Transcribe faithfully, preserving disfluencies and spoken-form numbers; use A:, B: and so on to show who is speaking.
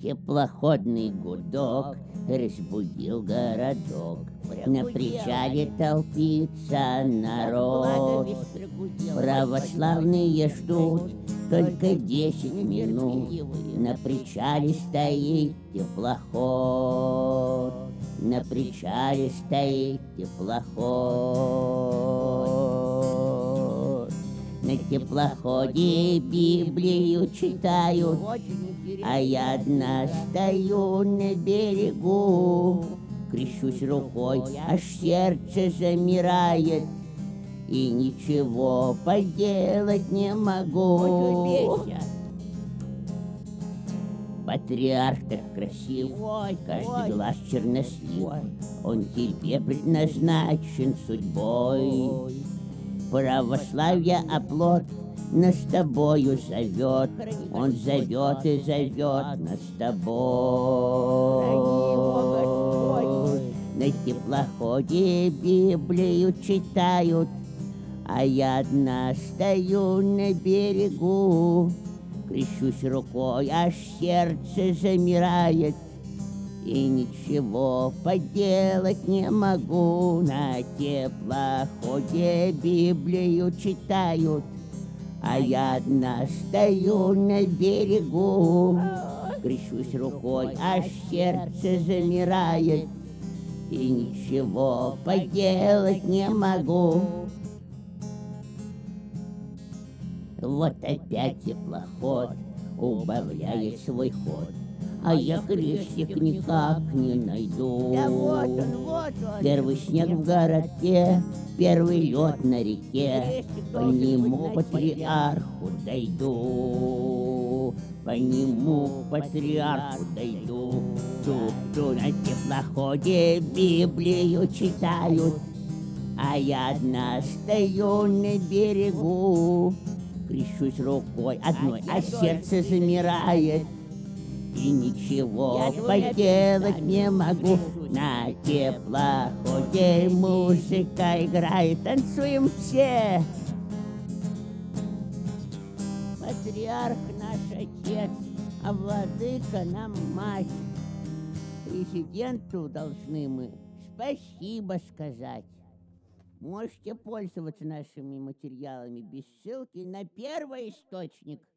A: Теплоходный гудок разбудил городок. На причале толпится народ. Православные ждут только десять минут. На причале стоит теплоход. На причале стоит теплоход. На теплоходе Библию читают, а я одна стою на берегу. Крещусь рукой, аж сердце замирает, и ничего поделать не могу. Патриарх так красив, каждый глаз чернослив, он тебе предназначен судьбой. Православие оплот нас с тобою зовет, он зовет и зовет нас с тобой. На теплоходе Библию читают, а я одна стою на берегу. Крещусь рукой, аж сердце замирает, и ничего поделать не могу. На теплоходе Библию читают, а я одна стою на берегу. Крещусь рукой, аж сердце замирает, и ничего поделать не могу. Вот опять теплоход убавляет свой ход, а я крестик никак не найду.
B: Да вот он, вот он.
A: Первый снег в городке, первый лед на реке, по нему к патриарху дойду. По нему к патриарху дойду. Тут на теплоходе Библию читают, а я одна стою на берегу. Крещусь рукой одной, а сердце замирает, и ничего поделать не могу. На теплоходе музыка играет, танцуем все. Патриарх наш отец, а владыка нам мать. Президенту должны мы спасибо сказать. Можете пользоваться нашими материалами без ссылки на первый источник.